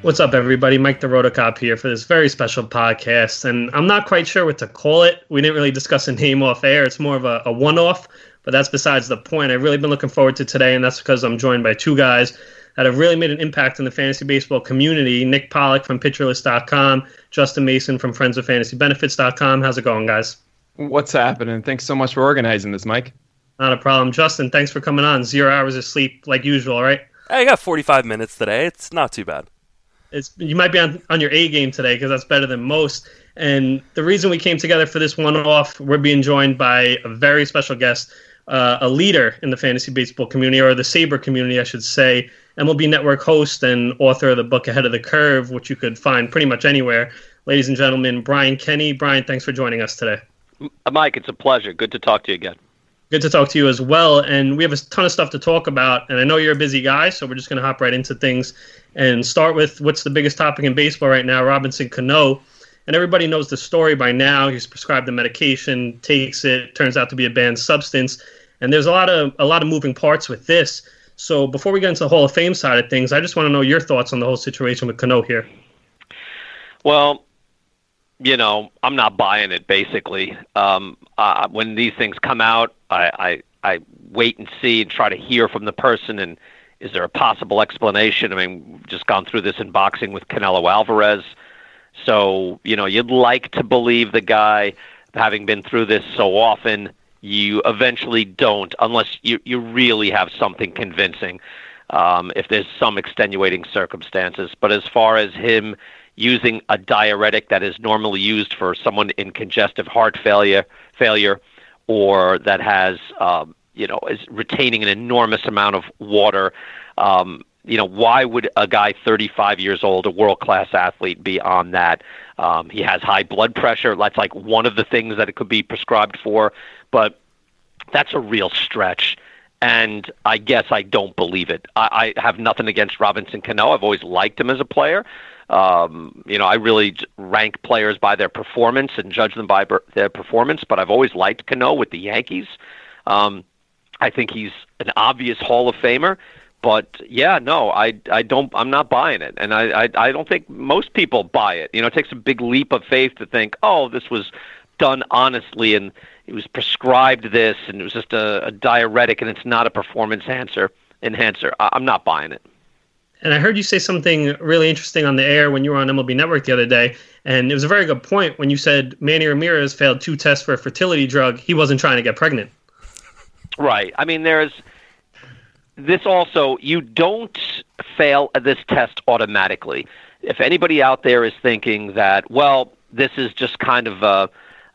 What's up, everybody? Mike the Rotocop here for this very special podcast, and I'm not quite sure what to call it. We didn't really discuss a name off air. It's more of a one-off, but that's besides the point. I've really been looking forward to today, and that's because I'm joined by two guys that have really made an impact in the fantasy baseball community. Nick Pollack from PitcherList.com, Justin Mason from FriendsWithFantasyBenefits.com. How's it going, guys? What's happening? Thanks so much for organizing this, Mike. Not a problem. Justin, thanks for coming on. 0 hours of sleep like usual, right? I got 45 minutes today. It's not too bad. You might be on your A game today because that's better than most. And the reason we came together for this one-off, we're being joined by a very special guest, a leader in the fantasy baseball community, or the Saber community, I should say, MLB Network host and author of the book Ahead of the Curve, which you could find pretty much anywhere. Ladies and gentlemen, Brian Kenny. Brian, thanks for joining us today. Mike, it's a pleasure. Good to talk to you again. Good to talk to you as well. And we have a ton of stuff to talk about. And I know you're a busy guy, so we're just going to hop right into things and start with what's the biggest topic in baseball right now, Robinson Cano. And everybody knows the story by now. He's prescribed the medication, takes it, turns out to be a banned substance. And there's a lot of moving parts with this. So before we get into the Hall of Fame side of things, I just want to know your thoughts on the whole situation with Cano here. Well, I'm not buying it, basically. When these things come out, I wait and see and try to hear from the person, and is there a possible explanation? I mean, we've just gone through this in boxing with Canelo Alvarez. So, you'd like to believe the guy, having been through this so often, you eventually don't, unless you really have something convincing, if there's some extenuating circumstances. But as far as him using a diuretic that is normally used for someone in congestive heart failure, or that has, is retaining an enormous amount of water, why would a guy 35 years old, a world-class athlete, be on that? He has high blood pressure. That's like one of the things that it could be prescribed for, but that's a real stretch. And I guess I don't believe it. I have nothing against Robinson Cano. I've always liked him as a player. I really rank players by their performance and judge them by their performance, but I've always liked Cano with the Yankees. I think he's an obvious Hall of Famer, but I'm not buying it. And I don't think most people buy it. It takes a big leap of faith to think, oh, this was done honestly and it was prescribed this and it was just a diuretic and it's not a performance enhancer. I'm not buying it. And I heard you say something really interesting on the air when you were on MLB Network the other day, and it was a very good point when you said Manny Ramirez failed 2 tests for a fertility drug. He wasn't trying to get pregnant. Right. I mean, there's this also, you don't fail this test automatically. If anybody out there is thinking that, well, this is just kind of a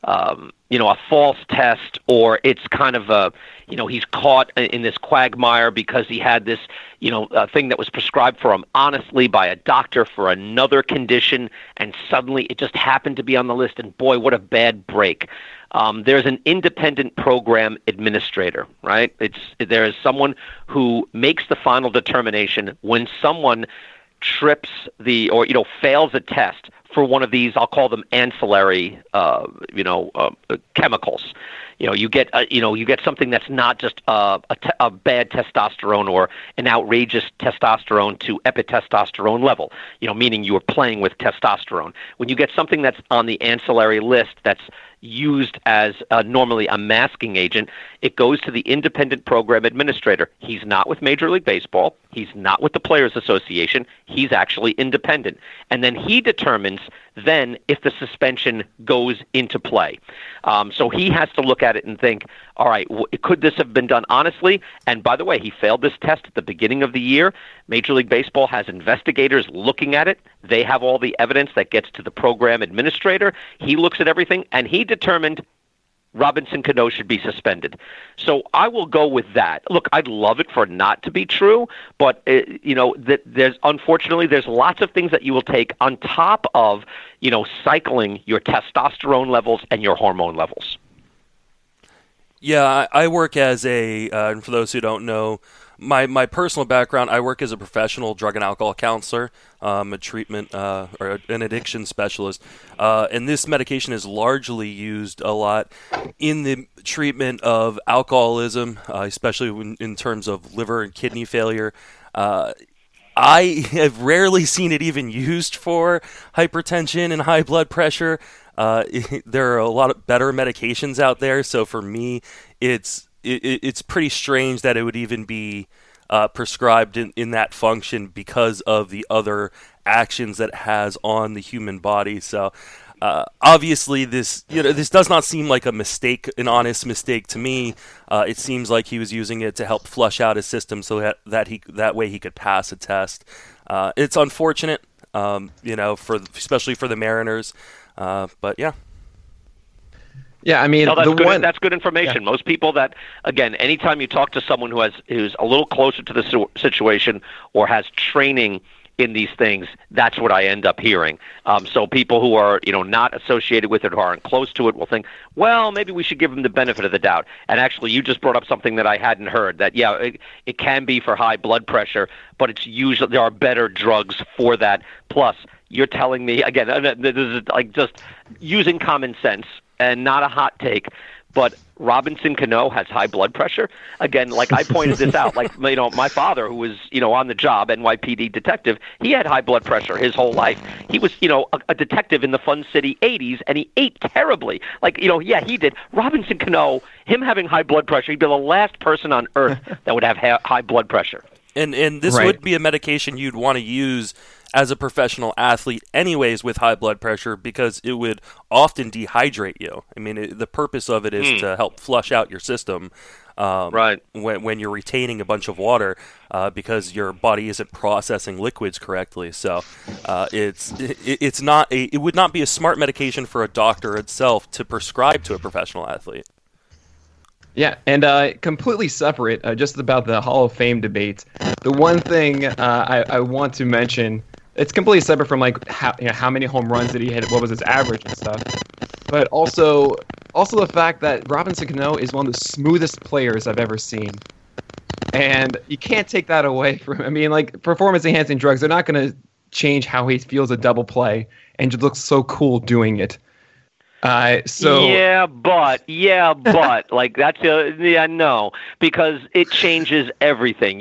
false test, or it's kind of he's caught in this quagmire because he had this, thing that was prescribed for him honestly by a doctor for another condition, and suddenly it just happened to be on the list, and boy, what a bad break. There's an independent program administrator, right? There is someone who makes the final determination when someone trips fails a test for one of these, I'll call them ancillary, chemicals. You get something that's not just a bad testosterone or an outrageous testosterone to epitestosterone level, meaning you are playing with testosterone. When you get something that's on the ancillary list that's used as normally a masking agent, it goes to the independent program administrator. He's not with Major League Baseball. He's not with the Players Association. He's actually independent. And then he determines then if the suspension goes into play. So he has to look at it and think, all right, could this have been done honestly? And by the way, he failed this test at the beginning of the year. Major League Baseball has investigators looking at it. They have all the evidence that gets to the program administrator. He looks at everything, and he determined Robinson Cano should be suspended. So I will go with that. Look, I'd love it for it not to be true, but there's lots of things that you will take on top of cycling your testosterone levels and your hormone levels. Yeah, I work as and for those who don't know, my personal background, I work as a professional drug and alcohol counselor, a treatment or an addiction specialist, and this medication is largely used a lot in the treatment of alcoholism, especially in terms of liver and kidney failure. I have rarely seen it even used for hypertension and high blood pressure. There are a lot of better medications out there, so for me, it's pretty strange that it would even be prescribed in that function because of the other actions that it has on the human body. So obviously, this does not seem like a mistake, an honest mistake to me. It seems like he was using it to help flush out his system so that way he could pass a test. It's unfortunate, especially for the Mariners. But yeah. Yeah, I mean, no, that's good information. Yeah. Most people that, again, anytime you talk to someone who's a little closer to the situation or has training in these things, that's what I end up hearing. So people who are, not associated with it or aren't close to it will think, well, maybe we should give them the benefit of the doubt. And actually, you just brought up something that I hadn't heard, that, it can be for high blood pressure, but it's usually there are better drugs for that. Plus, you're telling me, again, this is like just using common sense and not a hot take, but Robinson Cano has high blood pressure. Again, like I pointed this out, my father, who was, on the job, NYPD detective, he had high blood pressure his whole life. He was, a detective in the Fun City 80s, and he ate terribly. He did. Robinson Cano, him having high blood pressure, he'd be the last person on earth that would have high blood pressure. And this would be a medication you'd want to use as a professional athlete anyways with high blood pressure, because it would often dehydrate you. I mean, the purpose of it is to help flush out your system when you're retaining a bunch of water because your body isn't processing liquids correctly. So it would not be a smart medication for a doctor itself to prescribe to a professional athlete. Yeah, and completely separate, just about the Hall of Fame debate. The one thing I want to mention, it's completely separate from how many home runs did he hit, what was his average and stuff, but also the fact that Robinson Cano is one of the smoothest players I've ever seen, and you can't take that away from him. I mean, performance-enhancing drugs, they're not going to change how he feels a double play, and just looks so cool doing it. But that's no, because it changes everything.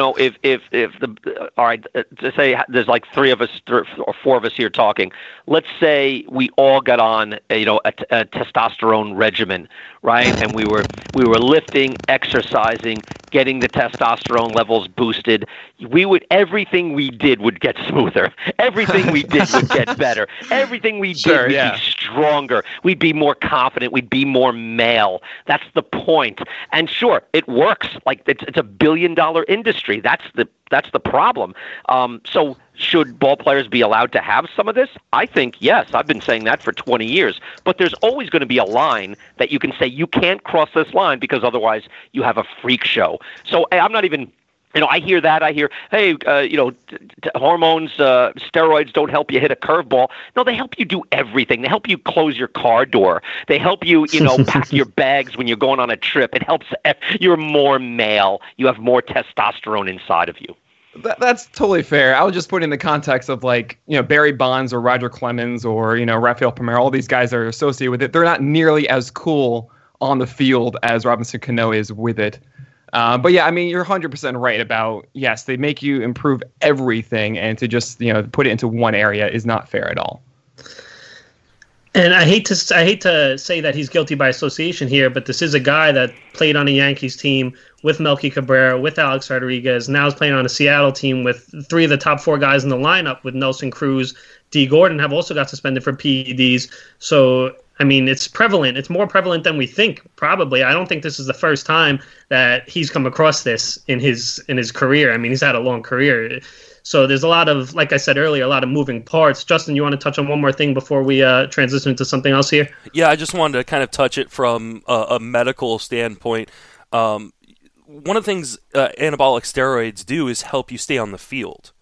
To say there's three of us or four of us here talking. Let's say we all got on a testosterone regimen, right? And we were lifting, exercising, getting the testosterone levels boosted. Everything we did would get smoother. Everything we did would get better. Everything we did would be stronger. We'd be more confident. We'd be more male. That's the point. And sure, it works. It's a $1 billion industry. That's the problem. So should ball players be allowed to have some of this? I think yes. I've been saying that for 20 years. But there's always going to be a line that you can say you can't cross this line because otherwise you have a freak show. So I'm not even... I hear that. I hear, hey, hormones, steroids don't help you hit a curveball. No, they help you do everything. They help you close your car door. They help you, pack your bags when you're going on a trip. It helps. You're more male. You have more testosterone inside of you. That's totally fair. I was just putting in the context of Barry Bonds or Roger Clemens or, Rafael Palmeiro. All these guys are associated with it. They're not nearly as cool on the field as Robinson Cano is with it. But yeah, I mean, you're 100% right about, yes, they make you improve everything, and to just, put it into one area is not fair at all. And I hate to say that he's guilty by association here, but this is a guy that played on a Yankees team with Melky Cabrera, with Alex Rodriguez, now is playing on a Seattle team with three of the top four guys in the lineup with Nelson Cruz, D. Gordon, have also got suspended for PEDs. So, I mean, it's prevalent. It's more prevalent than we think, probably. I don't think this is the first time that he's come across this in his career. I mean, he's had a long career. So there's a lot of, like I said earlier, a lot of moving parts. Justin, you want to touch on one more thing before we transition to something else here? Yeah, I just wanted to kind of touch it from a medical standpoint. One of the things anabolic steroids do is help you stay on the field.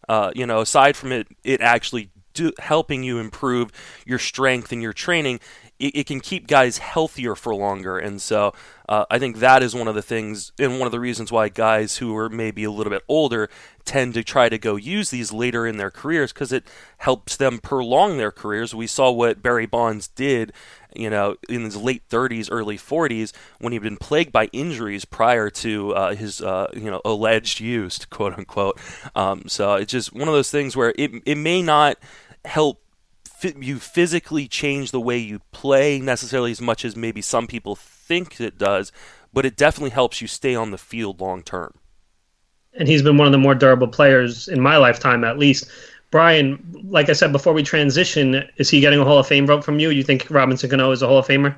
Aside from it actually helping you improve your strength and your training, it can keep guys healthier for longer. And so I think that is one of the things and one of the reasons why guys who are maybe a little bit older tend to try to go use these later in their careers, because it helps them prolong their careers. We saw what Barry Bonds did, in his late 30s, early 40s, when he'd been plagued by injuries prior to his alleged use, quote unquote. So it's just one of those things where it may not help you physically change the way you play necessarily as much as maybe some people think it does, but it definitely helps you stay on the field long term. And he's been one of the more durable players in my lifetime, at least. Brian, like I said before we transition, is he getting a Hall of Fame vote from you? You think Robinson Cano is a Hall of Famer?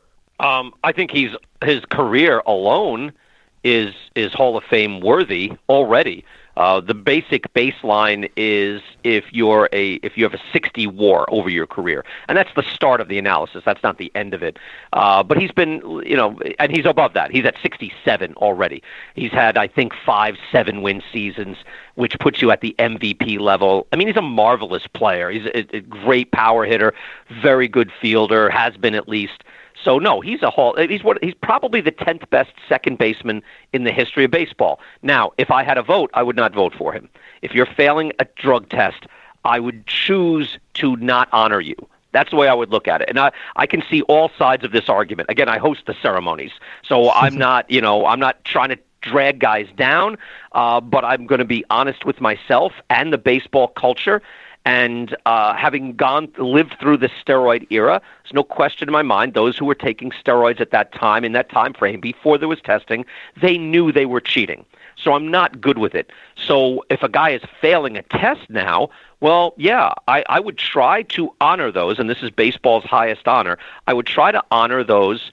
I think his career alone is Hall of Fame worthy already. The basic baseline is if you have a 60 WAR over your career, and that's the start of the analysis. That's not the end of it. But he's been, and he's above that. He's at 67 already. He's had, I think, 5 7-win seasons, which puts you at the MVP level. I mean, he's a marvelous player. He's a great power hitter, very good fielder, has been at least. So no, he's probably the 10th best second baseman in the history of baseball. Now, if I had a vote, I would not vote for him. If you're failing a drug test, I would choose to not honor you. That's the way I would look at it. And I can see all sides of this argument. Again, I host the ceremonies, so I'm not trying to drag guys down, but I'm going to be honest with myself and the baseball culture. And having lived through the steroid era, there's no question in my mind, those who were taking steroids at that time, in that time frame, before there was testing, they knew they were cheating. So I'm not good with it. So if a guy is failing a test now, well, yeah, I would try to honor those, and this is baseball's highest honor. I would try to honor those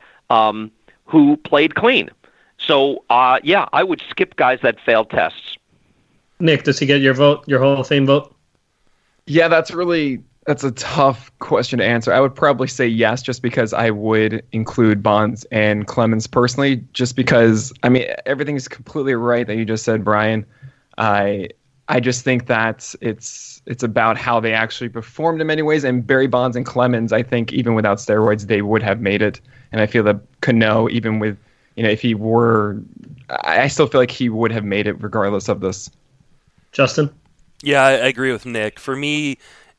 who played clean. So, yeah, I would skip guys that failed tests. Nick, does he get your vote, your Hall of Fame vote? Yeah, that's a tough question to answer. I would probably say yes, just because I would include Bonds and Clemens personally, just because, I mean, everything is completely right that you just said, Brian. I just think that it's about how they actually performed in many ways, and Barry Bonds and Clemens, I think even without steroids, they would have made it. And I feel that Cano, even with, if he were, I still feel like he would have made it regardless of this. Justin? Yeah, I agree with Nick. For me,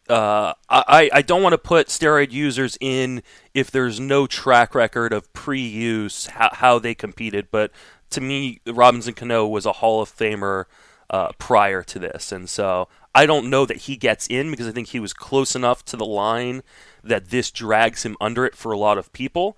I don't want to put steroid users in if there's no track record of pre-use, how they competed. But to me, Robinson Cano was a Hall of Famer prior to this. And so I don't know that he gets in because I think he was close enough to the line that this drags him under it for a lot of people.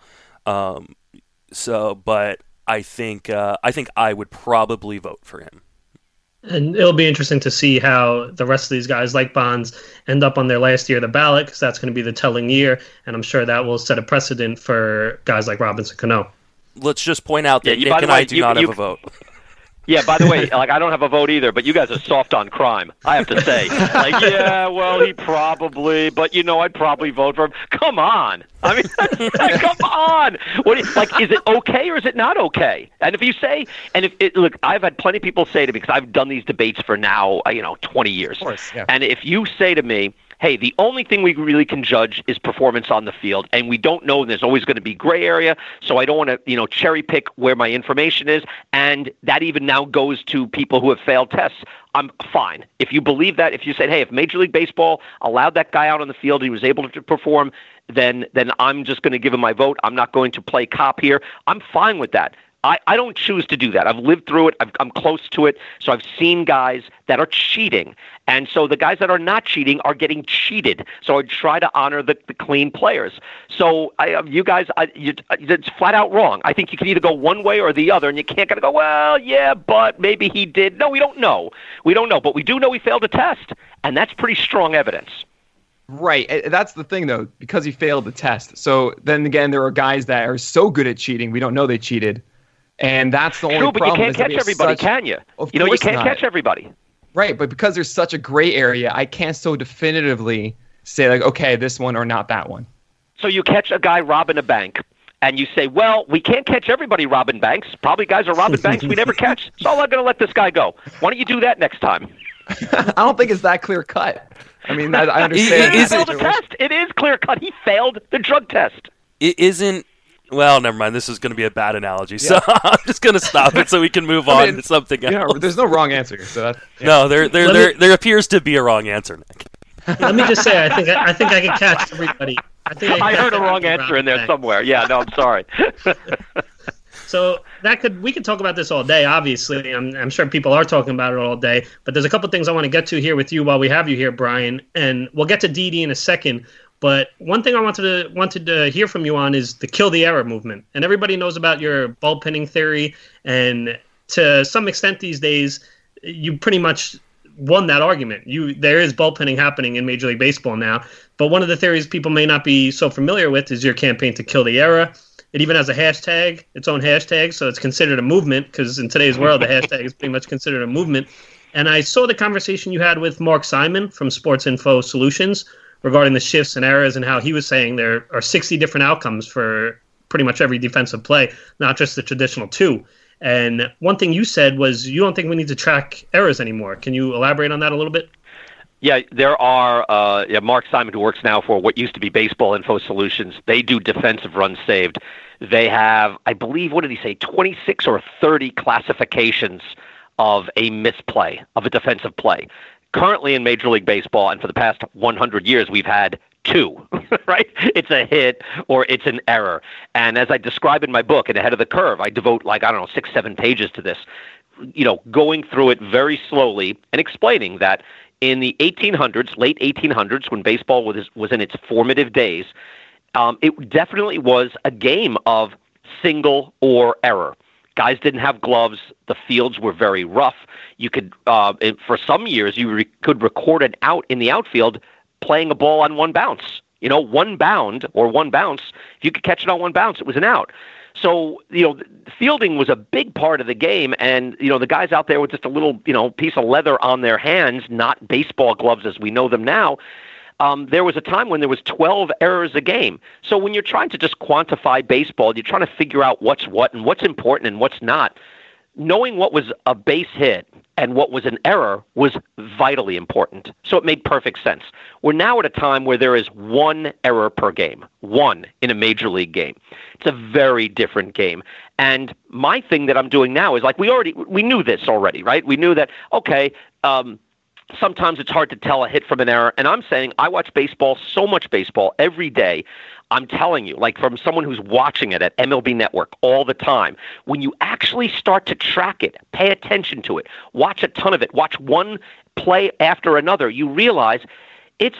But I think I would probably vote for him. And it'll be interesting to see how the rest of these guys like Bonds end up on their last year of the ballot, because that's going to be the telling year, and I'm sure that will set a precedent for guys like Robinson Cano. Let's just point out that Nick and I do not have a vote. Yeah, by the way, I don't have a vote either, but you guys are soft on crime, I have to say. Yeah, well, he probably, but I'd probably vote for him. Come on. I mean, come on. Is it okay or is it not okay? And if you say, look, I've had plenty of people say to me, because I've done these debates for now, 20 years. Of course, yeah. And if you say to me, hey, the only thing we really can judge is performance on the field, and we don't know, and there's always going to be gray area, so I don't want to, cherry pick where my information is, and that even now goes to people who have failed tests. I'm fine. If you believe that, if you said, hey, if Major League Baseball allowed that guy out on the field, he was able to perform, then I'm just going to give him my vote. I'm not going to play cop here. I'm fine with that. I don't choose to do that. I've lived through it. I'm close to it. So I've seen guys that are cheating. And so the guys that are not cheating are getting cheated. So I try to honor the clean players. So you guys, it's flat out wrong. I think you can either go one way or the other, and you can't go, well, yeah, but maybe he did. No, we don't know. We don't know. But we do know he failed a test. And that's pretty strong evidence. Right. That's the thing, though, because he failed the test. So then again, there are guys that are so good at cheating, we don't know they cheated. And that's the only problem. True, but you can't catch everybody, can you? You can't catch everybody. Right, but because there's such a gray area, I can't so definitively say, okay, this one or not that one. So you catch a guy robbing a bank, and you say, well, we can't catch everybody robbing banks. Probably guys are robbing banks we never catch, so I'm not going to let this guy go. Why don't you do that next time? I don't think it's that clear cut. I mean, I understand. He failed the test. It is clear cut. He failed the drug test. it isn't. Well, never mind. This is going to be a bad analogy, so I'm just going to stop it so we can move on to something else. There's no wrong answer. So no, there appears to be a wrong answer, Nick. Let me just say, I think I can catch everybody. I heard a wrong answer in there somewhere. Yeah, no, I'm sorry. So we could talk about this all day. Obviously, I'm sure people are talking about it all day. But there's a couple things I want to get to here with you while we have you here, Brian, and we'll get to Didi in a second. But one thing I wanted to hear from you on is the kill the error movement. And everybody knows about your bullpenning theory. And to some extent these days, you pretty much won that argument. There is bullpenning happening in Major League Baseball now. But one of the theories people may not be so familiar with is your campaign to kill the error. It even has its own hashtag, so it's considered a movement because in today's world, the hashtag is pretty much considered a movement. And I saw the conversation you had with Mark Simon from Sports Info Solutions regarding the shifts and errors and how he was saying there are 60 different outcomes for pretty much every defensive play, not just the traditional 2. And one thing you said was you don't think we need to track errors anymore. Can you elaborate on that a little bit? Yeah, there are Mark Simon, who works now for what used to be Baseball Info Solutions. They do defensive runs saved. They have, I believe, 26 or 30 classifications of a misplay, of a defensive play. Currently in Major League Baseball, and for the past 100 years, we've had 2, right? It's a hit or it's an error. And as I describe in my book, in Ahead of the Curve, I devote 6-7 pages to this, going through it very slowly and explaining that in the 1800s, late 1800s, when baseball was in its formative days, it definitely was a game of single or error. Guys didn't have gloves. The fields were very rough. You could, for some years, could record an out in the outfield playing a ball on one bounce. One bound or one bounce. If you could catch it on one bounce, it was an out. So, fielding was a big part of the game, and, the guys out there with just a little, piece of leather on their hands, not baseball gloves as we know them now, there was a time when there was 12 errors a game. So when you're trying to just quantify baseball, you're trying to figure out what's what and what's important and what's not. Knowing what was a base hit and what was an error was vitally important. So it made perfect sense. We're now at a time where there is 1 error per game, 1 in a major league game. It's a very different game. And my thing that I'm doing now is we knew this already, right? We knew that, okay, sometimes it's hard to tell a hit from an error. And I'm saying I watch baseball, so much baseball every day. I'm telling you, from someone who's watching it at MLB Network all the time, when you actually start to track it, pay attention to it, watch a ton of it, watch one play after another, you realize it's,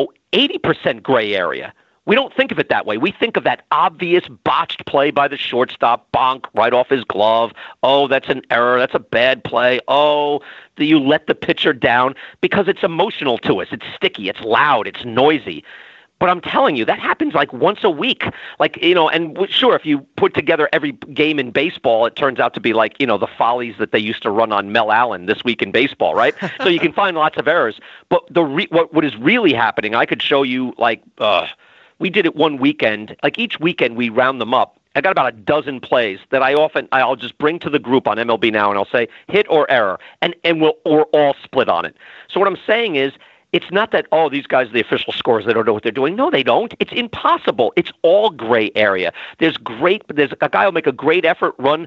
80% gray area. We don't think of it that way. We think of that obvious botched play by the shortstop, bonk, right off his glove. Oh, that's an error. That's a bad play. Oh, you let the pitcher down because it's emotional to us. It's sticky. It's loud. It's noisy. But I'm telling you, that happens once a week. And sure, if you put together every game in baseball, it turns out to be the follies that they used to run on Mel Allen This Week in Baseball, right? So you can find lots of errors. But what is really happening, I could show you, we did it one weekend. Each weekend we round them up. I got about a dozen plays that I'll just bring to the group on MLB Now, and I'll say hit or error, and we're all split on it. So what I'm saying is, it's not that, these guys are the official scorers, they don't know what they're doing. No, they don't. It's impossible. It's all gray area. There's a guy will make a great effort, run,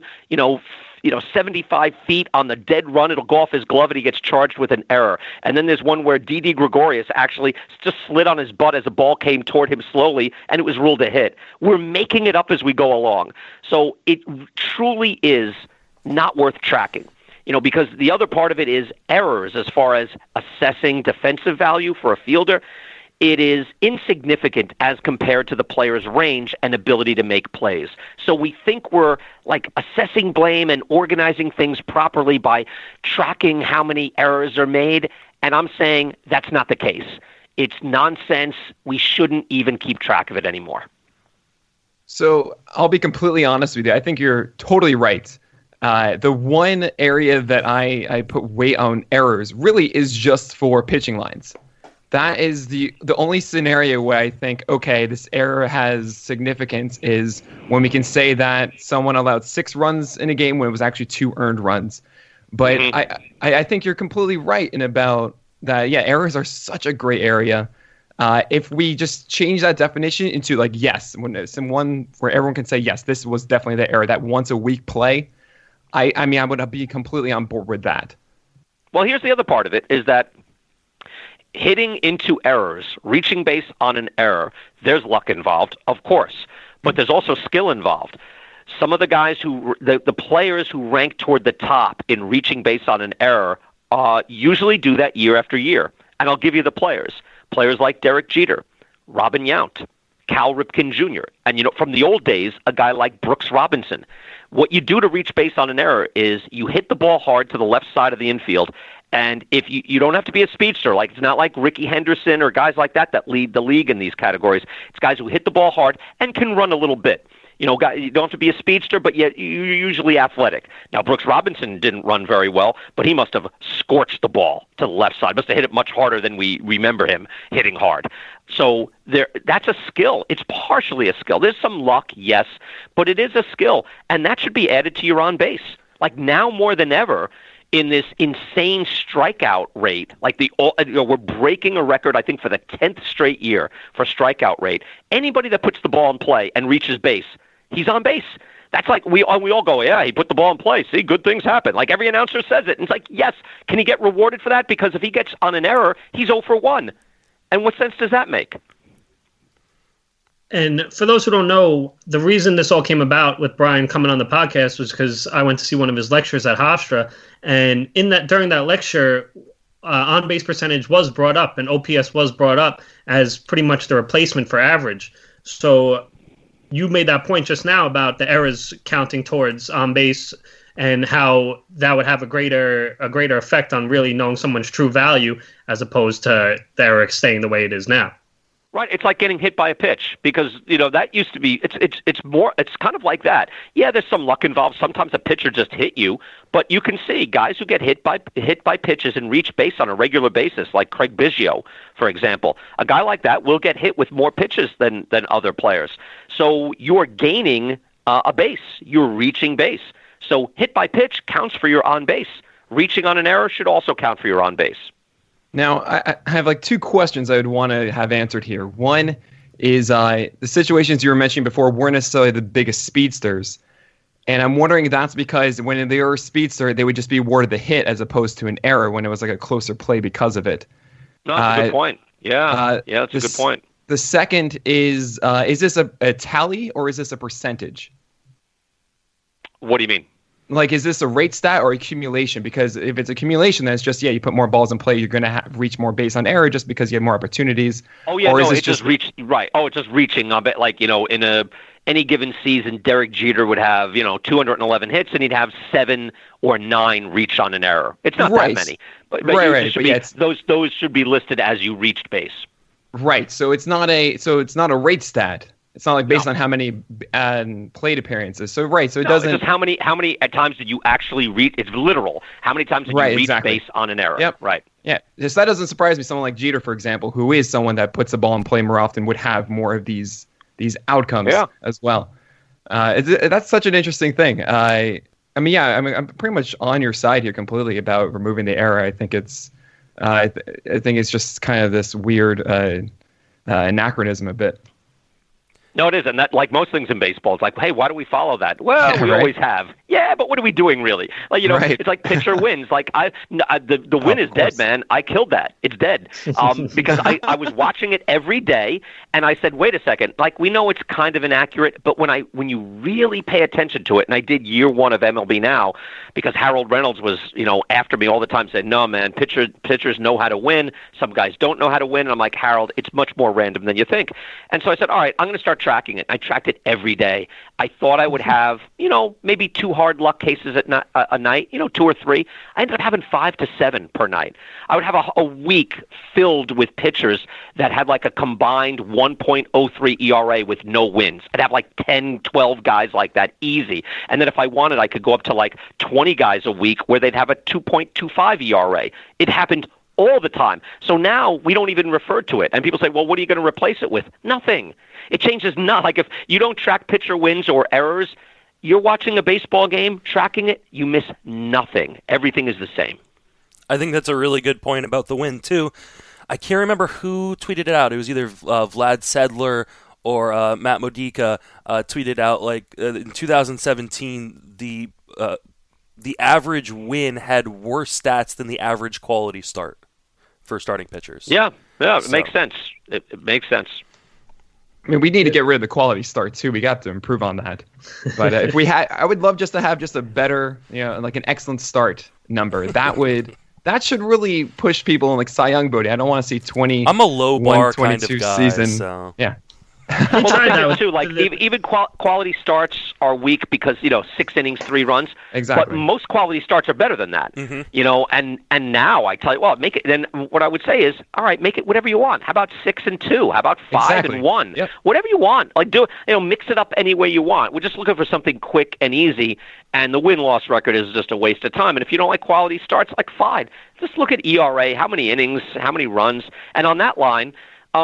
75 feet on the dead run. It'll go off his glove and he gets charged with an error. And then there's one where Didi Gregorius actually just slid on his butt as a ball came toward him slowly, and it was ruled a hit. We're making it up as we go along. So it truly is not worth tracking. Because the other part of it is errors as far as assessing defensive value for a fielder. It is insignificant as compared to the player's range and ability to make plays. So we think we're assessing blame and organizing things properly by tracking how many errors are made. And I'm saying that's not the case. It's nonsense. We shouldn't even keep track of it anymore. So I'll be completely honest with you. I think you're totally right. The one area that I put weight on errors really is just for pitching lines. That is the only scenario where I think, okay, this error has significance is when we can say that someone allowed 6 runs in a game when it was actually 2 earned runs. But I think you're completely right in about that. Yeah, errors are such a gray area. If we just change that definition into like yes, when it's in one where everyone can say yes, this was definitely the error, that once a week play, I mean I would be completely on board with that. Well, here's the other part of it is that hitting into errors, reaching base on an error, there's luck involved, of course, but there's also skill involved. Some of the guys the players who rank toward the top in reaching base on an error usually do that year after year. And I'll give you the players. Players like Derek Jeter, Robin Yount, Cal Ripken Jr., and from the old days, a guy like Brooks Robinson. What you do to reach base on an error is you hit the ball hard to the left side of the infield, and if you don't have to be a speedster, like it's not like Ricky Henderson or guys like that lead the league in these categories. It's guys who hit the ball hard and can run a little bit. You don't have to be a speedster, but yet you're usually athletic. Now, Brooks Robinson didn't run very well, but he must have scorched the ball to the left side. Must have hit it much harder than we remember him hitting hard. So that's a skill. It's partially a skill. There's some luck, yes, but it is a skill, and that should be added to your on base. Like now more than ever, in this insane strikeout rate, like we're breaking a record, I think, for the 10th straight year for strikeout rate. Anybody that puts the ball in play and reaches base, he's on base. That's like we all go, yeah, he put the ball in play. See, good things happen. Like every announcer says it. And it's like, yes, can he get rewarded for that? Because if he gets on an error, he's 0 for 1. And what sense does that make? And for those who don't know, the reason this all came about with Brian coming on the podcast was because I went to see one of his lectures at Hofstra, and during that lecture, on-base percentage was brought up, and OPS was brought up as pretty much the replacement for average. So you made that point just now about the errors counting towards on-base and how that would have a greater effect on really knowing someone's true value as opposed to the error staying the way it is now. Right, it's like getting hit by a pitch because that used to be. It's kind of like that. Yeah, there's some luck involved. Sometimes a pitcher just hit you, but you can see guys who get hit by pitches and reach base on a regular basis, like Craig Biggio, for example. A guy like that will get hit with more pitches than other players. So you're gaining a base. You're reaching base. So hit by pitch counts for your on base. Reaching on an error should also count for your on base. Now, I have like two questions I would want to have answered here. One is the situations you were mentioning before weren't necessarily the biggest speedsters. And I'm wondering if that's because when they were a speedster, they would just be awarded the hit as opposed to an error when it was like a closer play because of it. No, that's a good point. Yeah, that's a good point. The second is this a tally or is this a percentage? What do you mean? Like, is this a rate stat or accumulation? Because if it's accumulation, then it's just, you put more balls in play, you're going to reach more base on error just because you have more opportunities. Oh, yeah, or no, it's just right. Oh, it's just reaching. I bet, like, in any given season, Derek Jeter would have, 211 hits, and he'd have 7 or 9 reach on an error. It's not that many. But those should be listed as you reached base. Right. So it's not a rate stat. It's not like based on how many plate appearances. So it doesn't. It's just how many at times did you actually reach? It's literal. How many times did you reach base on an error? Yep. Right. Yeah. So that doesn't surprise me. Someone like Jeter, for example, who is someone that puts the ball in play more often, would have more of these outcomes as well. That's such an interesting thing. I'm pretty much on your side here completely about removing the error. I think it's just kind of this weird anachronism a bit. No, it isn't. That, like most things in baseball, it's like, hey, why do we follow that? Well, we always have. Yeah, but what are we doing really? Like, It's like pitcher wins. Like the win is dead, man. I killed that. It's dead. Because I was watching it every day, and I said, wait a second. Like, we know it's kind of inaccurate, but when you really pay attention to it, and I did year 1 of MLB Now, because Harold Reynolds was, after me all the time, said, no, man, pitchers know how to win. Some guys don't know how to win. And I'm like, Harold, it's much more random than you think. And so I said, all right, I'm going to start tracking it. I tracked it every day. I thought I would have, maybe 2 hard luck cases a night, 2 or 3. I ended up having 5 to 7 per night. I would have a week filled with pitchers that had like a combined 1.03 ERA with no wins. I'd have like 10, 12 guys like that easy. And then if I wanted, I could go up to like 20 guys a week where they'd have a 2.25 ERA. It happened all the time. So now we don't even refer to it. And people say, well, what are you going to replace it with? Nothing. It changes not. Like if you don't track pitcher wins or errors, you're watching a baseball game, tracking it, you miss nothing. Everything is the same. I think that's a really good point about the win, too. I can't remember who tweeted it out. It was either Vlad Sedler or Matt Modica tweeted out like in 2017 the average win had worse stats than the average quality start for starting pitchers. Yeah, it makes sense. It makes sense. I mean, we need to get rid of the quality start too. We got to improve on that. But if we had, I would love just to have just a better, like an excellent start number. That should really push people in like Cy Young voting. I don't want to see 20. I'm a low bar kind of guy. Season. So. Yeah. Well, that too. Like even quality starts are weak because 6 innings, 3 runs. Exactly. But most quality starts are better than that. And now I tell you, well, make it. Then what I would say is, all right, make it whatever you want. How about 6 and 2? How about 5 and 1? Yep. Whatever you want. Like mix it up any way you want. We're just looking for something quick and easy. And the win-loss record is just a waste of time. And if you don't like quality starts, like fine, just look at ERA, how many innings, how many runs, and on that line.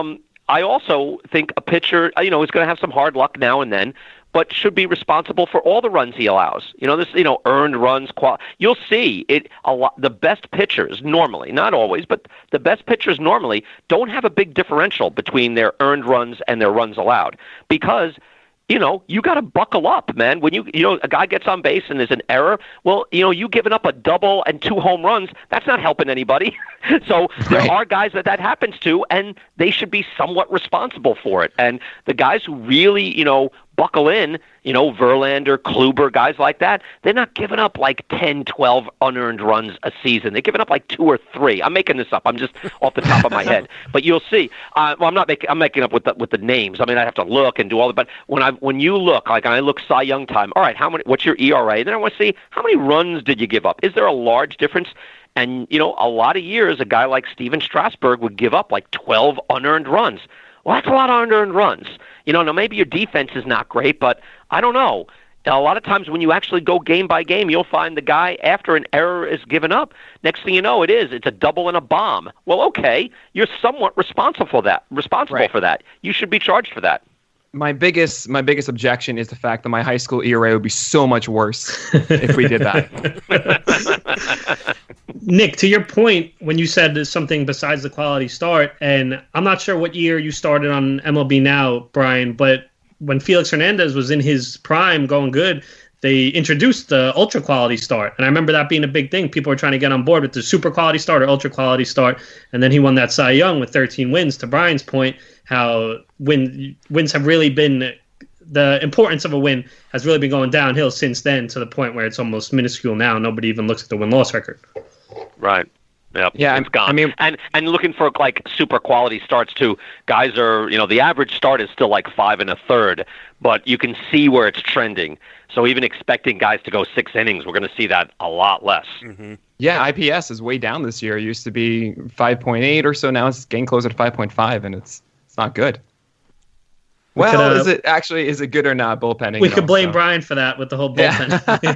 I also think a pitcher, is going to have some hard luck now and then, but should be responsible for all the runs he allows. Earned runs. You'll see it a lot. The best pitchers normally, not always, but the best pitchers normally don't have a big differential between their earned runs and their runs allowed because you got to buckle up, man. When a guy gets on base and there's an error, well, you giving up a double and 2 home runs, that's not helping anybody. So there are guys that happens to, and they should be somewhat responsible for it. And the guys who really, buckle in, Verlander, Kluber, guys like that, they're not giving up like 10, 12 unearned runs a season. They're giving up like 2 or 3. I'm making this up. I'm just off the top of my head. But you'll see. I'm making up with the names. I mean, I have to look and do all that. But when you look, like, and I look Cy Young time, all right, what's your ERA? Then I want to see how many runs did you give up? Is there a large difference? And, a lot of years, a guy like Steven Strasburg would give up like 12 unearned runs. Well, that's a lot of unearned runs. Now maybe your defense is not great, but I don't know. A lot of times when you actually go game by game, you'll find the guy after an error is given up. Next thing you know, it's a double and a bomb. Well, okay, you're somewhat responsible for that. You should be charged for that. My biggest objection is the fact that my high school ERA would be so much worse if we did that. Nick, to your point, when you said there's something besides the quality start, and I'm not sure what year you started on MLB Now, Brian, but when Felix Hernandez was in his prime going good, they introduced the ultra quality start. And I remember that being a big thing. People were trying to get on board with the super quality start or ultra quality start. And then he won that Cy Young with 13 wins. To Brian's point, how wins have really been, the importance of a win has really been going downhill since then to the point where it's almost minuscule now. Nobody even looks at the win-loss record. Right. Yep. Yeah, it's gone. I mean, and looking for like super quality starts too. Guys are, the average start is still like 5 1/3, but you can see where it's trending. So even expecting guys to go 6 innings, we're going to see that a lot less. Mm-hmm. Yeah, IPS is way down this year. It used to be 5.8 or so. Now it's getting closer to 5.5, and it's not good. Well, is it good or not bullpenning? We could blame Brian for that with the whole bullpen.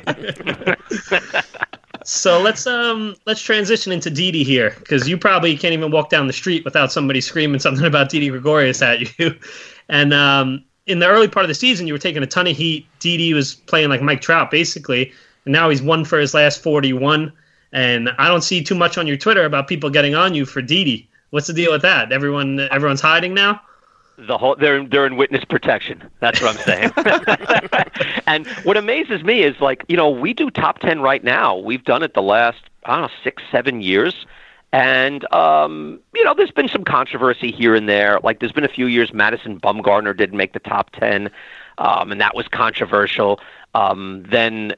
Yeah. So let's transition into Didi here, because you probably can't even walk down the street without somebody screaming something about Didi Gregorius at you. And in the early part of the season, you were taking a ton of heat. Didi was playing like Mike Trout, basically, and now he's 1 for his last 41. And I don't see too much on your Twitter about people getting on you for Didi. What's the deal with that? Everyone's hiding now? They're in witness protection. That's what I'm saying. And what amazes me is, like, we do top 10 right now. We've done it the last, 6-7 years. And, there's been some controversy here and there. Like, there's been a few years Madison Bumgarner didn't make the top 10, and that was controversial. Then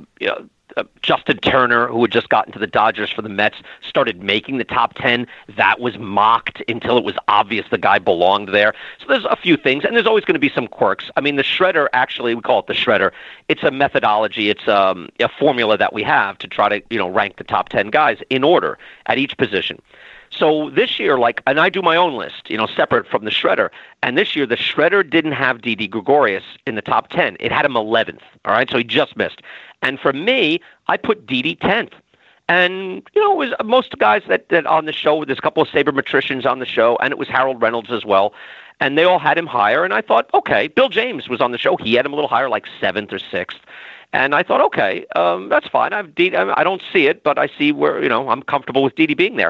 Justin Turner, who had just gotten to the Dodgers for the Mets, started making the top 10. That was mocked until it was obvious the guy belonged there. So there's a few things, and there's always going to be some quirks. I mean, the shredder, actually, we call it the shredder. It's a methodology. It's a formula that we have to try to, rank the top 10 guys in order at each position. So this year, and I do my own list, separate from the shredder. And this year, the shredder didn't have Didi Gregorius in the top 10. It had him 11th. All right, so he just missed. And for me, I put Didi 10th. And, it was most guys that on the show, there's a couple of sabermetricians on the show, and it was Harold Reynolds as well. And they all had him higher. And I thought, okay, Bill James was on the show. He had him a little higher, like 7th or 6th. And I thought, okay, that's fine. I don't see it, but I see where, I'm comfortable with Didi being there.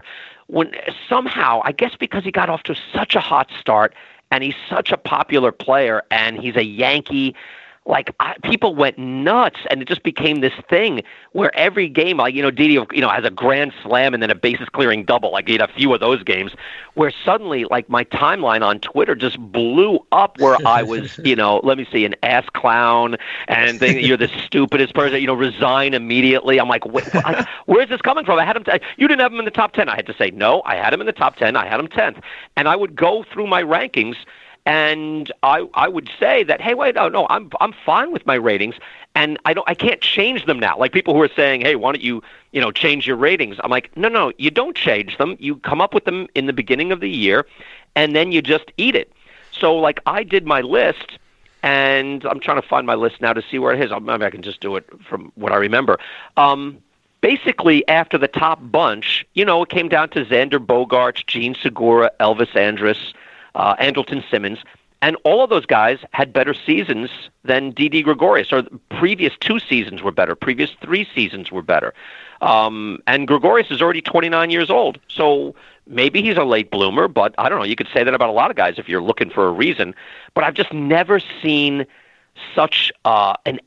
when somehow, I guess because he got off to such a hot start and he's such a popular player and he's a Yankee, people went nuts, and it just became this thing where every game, Didi, has a grand slam and then a bases clearing double. He had a few of those games where suddenly, my timeline on Twitter just blew up where I was, let me see, an ass clown, and you're the stupidest person, resign immediately. I'm like, where is this coming from? I had him. You didn't have him in the top 10. I had to say, no, I had him in the top 10. I had him 10th, and I would go through my rankings. And I would say that, hey, wait, no, I'm fine with my ratings, and I can't change them now. Like people who are saying, hey, why don't you change your ratings? I'm like, no, you don't change them. You come up with them in the beginning of the year, and then you just eat it. So I did my list, and I'm trying to find my list now to see where it is. Maybe I can just do it from what I remember. Basically, after the top bunch, it came down to Xander Bogaerts, Gene Segura, Elvis Andrus, Andrelton Simmons, and all of those guys had better seasons than Didi Gregorius, or the previous 2 seasons were better, previous 3 seasons were better. And Gregorius is already 29 years old, so maybe he's a late bloomer, but I don't know, you could say that about a lot of guys if you're looking for a reason, but I've just never seen such an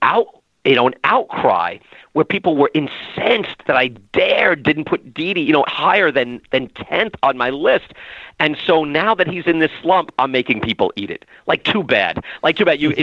outcry where people were incensed that I didn't put Didi, higher than 10th on my list. And so now that he's in this slump, I'm making people eat it. Too bad. On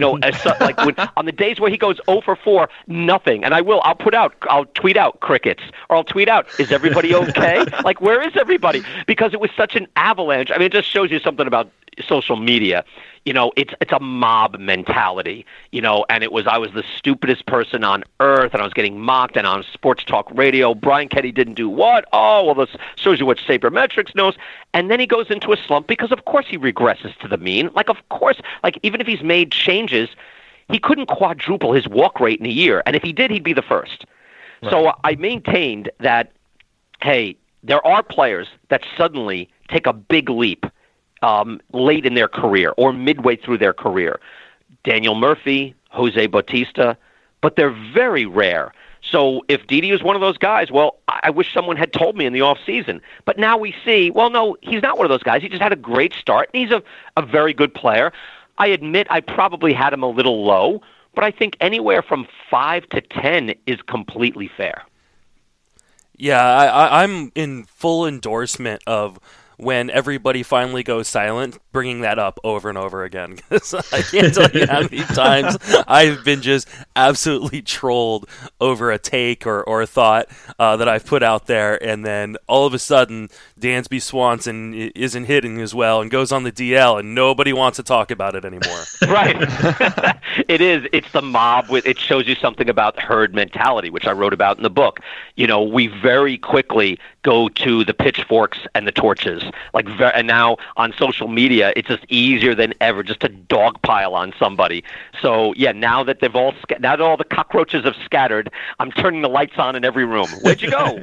the days where he goes 0 for 4, nothing. And I'll tweet out crickets, or I'll tweet out, is everybody okay? Where is everybody? Because it was such an avalanche. I mean, it just shows you something about social media. It's a mob mentality, and I was the stupidest person on earth, and I was getting mocked, and on sports talk radio, Brian Kenny didn't do what? Oh, well, this shows you what Sabermetrics knows. And then he goes into a slump because, of course, he regresses to the mean. Of course, even if he's made changes, he couldn't quadruple his walk rate in a year. And if he did, he'd be the first. Right. So I maintained that, hey, there are players that suddenly take a big leap late in their career or midway through their career. Daniel Murphy, Jose Bautista, but they're very rare. So if Didi was one of those guys, well, I wish someone had told me in the offseason. But now we see, well, no, he's not one of those guys. He just had a great start, and he's a very good player. I admit I probably had him a little low, but I think anywhere from 5 to 10 is completely fair. Yeah, I'm in full endorsement of when everybody finally goes silent, bringing that up over and over again. Because I can't tell you how many times I've been just absolutely trolled over a take or a thought that I've put out there, and then all of a sudden, Dansby Swanson isn't hitting as well and goes on the DL, and nobody wants to talk about it anymore. Right. It is. It's the mob. It shows you something about herd mentality, which I wrote about in the book. We very quickly go to the pitchforks and the torches. And now on social media, it's just easier than ever just to dogpile on somebody. So yeah, now that all the cockroaches have scattered, I'm turning the lights on in every room. Where'd you go?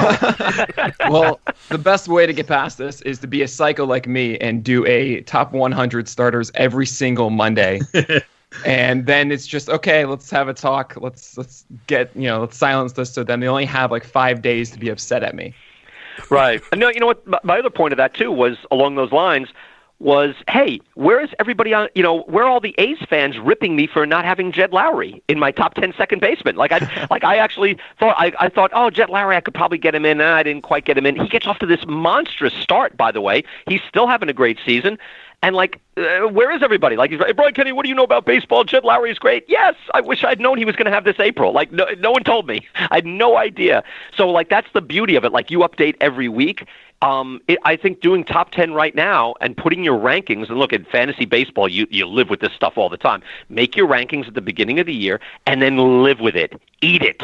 Well, the best way to get past this is to be a psycho like me and do a top 100 starters every single Monday. And then it's just, okay, let's have a talk. Let's silence this. So then they only have 5 days to be upset at me. Right. No, you know what? My other point of that too was along those lines was, hey, where is everybody on? Where are all the A's fans ripping me for not having Jed Lowry in my top 10 second baseman? I actually thought I thought, oh, Jed Lowry, I could probably get him in. I didn't quite get him in. He gets off to this monstrous start, by the way. He's still having a great season. And where is everybody? Hey, Brian Kenny, what do you know about baseball? Jed Lowry is great. Yes, I wish I'd known he was going to have this April. No one told me. I had no idea. So that's the beauty of it. You update every week. I think doing top 10 right now and putting your rankings, and look, at fantasy baseball, you live with this stuff all the time. Make your rankings at the beginning of the year and then live with it. Eat it,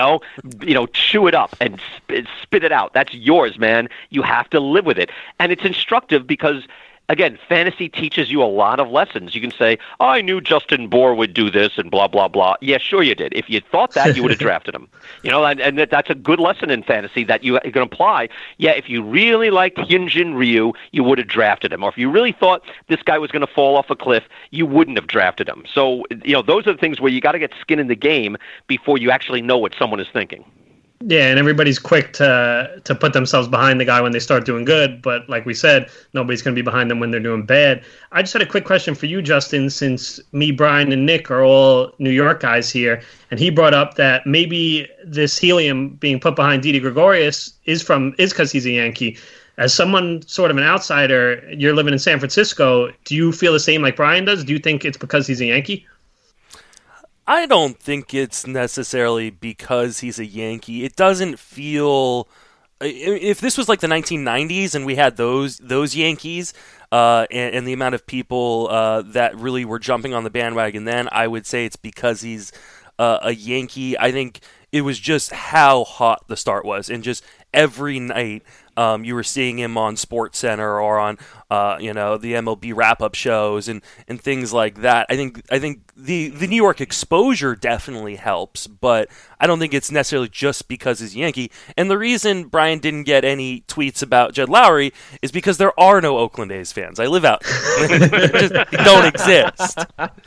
chew it up and spit it out. That's yours, man. You have to live with it. And it's instructive because, again, fantasy teaches you a lot of lessons. You can say, oh, I knew Justin Bour would do this and blah, blah, blah. Yeah, sure you did. If you thought that, you would have drafted him. And that's a good lesson in fantasy that you can apply. Yeah, if you really liked Hyunjin Ryu, you would have drafted him. Or if you really thought this guy was going to fall off a cliff, you wouldn't have drafted him. So, those are the things where you got to get skin in the game before you actually know what someone is thinking. Yeah, and everybody's quick to put themselves behind the guy when they start doing good, but like we said, nobody's going to be behind them when they're doing bad. I just had a quick question for you, Justin, since me, Brian, and Nick are all New York guys here, and he brought up that maybe this helium being put behind Didi Gregorius is because he's a Yankee. As someone sort of an outsider, you're living in San Francisco, do you feel the same like Brian does? Do you think it's because he's a Yankee? I don't think it's necessarily because he's a Yankee. It doesn't feel... If this was like the 1990s and we had those Yankees and the amount of people that really were jumping on the bandwagon then, I would say it's because he's a Yankee. I think it was just how hot the start was, and just every night you were seeing him on SportsCenter or on the MLB wrap-up shows and things like that. I think the New York exposure definitely helps, but I don't think it's necessarily just because he's a Yankee. And the reason Brian didn't get any tweets about Jed Lowry is because there are no Oakland A's fans. I live out. They don't exist.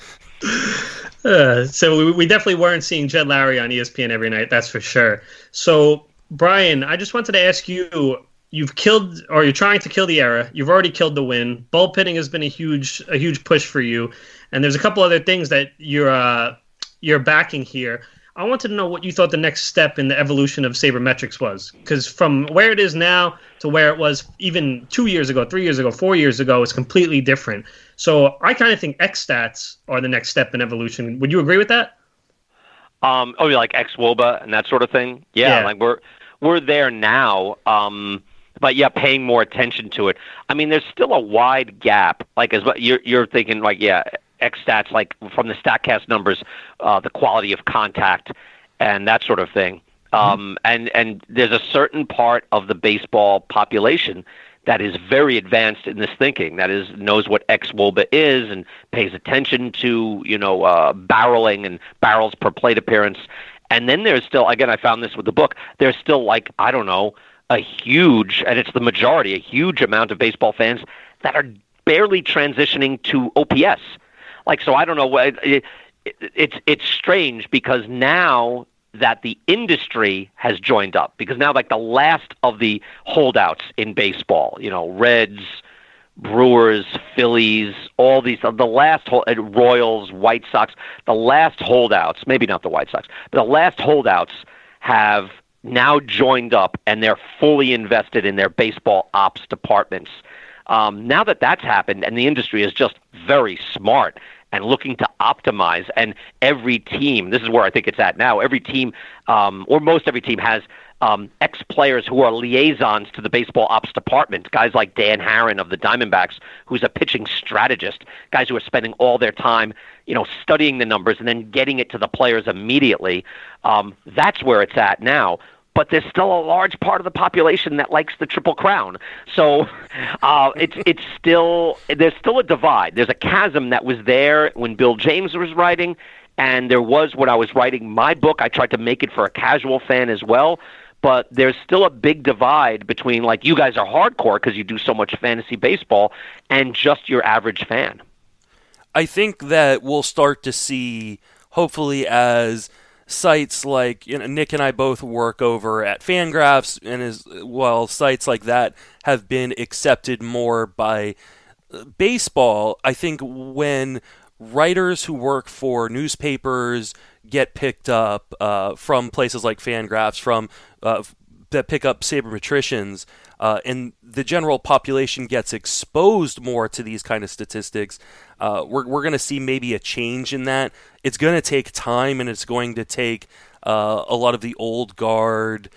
So we definitely weren't seeing Jed Lowry on ESPN every night, that's for sure. So, Brian, I just wanted to ask you, you're trying to kill the era. You've already killed the win. Bullpenning has been a huge push for you. And there's a couple other things that you're backing here. I wanted to know what you thought the next step in the evolution of sabermetrics was. Because from where it is now to where it was even 2 years ago, 3 years ago, 4 years ago is completely different. So I kind of think X stats are the next step in evolution. Would you agree with that? Like xwOBA and that sort of thing? Yeah. Like we're there now. But yeah, paying more attention to it. I mean, there's still a wide gap. Like as you're thinking, like X stats, like from the Statcast numbers, the quality of contact and that sort of thing. And there's a certain part of the baseball population that is very advanced in this thinking. That is, knows what xwOBA is and pays attention to barreling and barrels per plate appearance. And then there's still, again, I found this with the book. There's still a huge, and it's the majority, a huge amount of baseball fans that are barely transitioning to OPS. So I don't know. It's strange because now that the industry has joined up, because now the last of the holdouts in baseball, Reds, Brewers, Phillies, all these, the last Royals, White Sox, the last holdouts, maybe not the White Sox, but the last holdouts have now joined up and they're fully invested in their baseball ops departments. Now that that's happened, and the industry is just very smart and looking to optimize, and every team, this is where I think it's at now, every team, or most every team has ex-players who are liaisons to the baseball ops department, guys like Dan Harron of the Diamondbacks, who's a pitching strategist, guys who are spending all their time, studying the numbers and then getting it to the players immediately. That's where it's at now. But there's still a large part of the population that likes the Triple Crown. So there's still a divide. There's a chasm that was there when Bill James was writing, and there was when I was writing my book. I tried to make it for a casual fan as well. But there's still a big divide between, you guys are hardcore because you do so much fantasy baseball, and just your average fan. I think that we'll start to see, hopefully, as sites like Nick and I both work over at Fangraphs, and sites like that have been accepted more by baseball. I think when writers who work for newspapers get picked up from places like Fangraphs, from that pick up sabermetricians, and the general population gets exposed more to these kind of statistics, we're going to see maybe a change in that. It's going to take time, and it's going to take a lot of the old guard,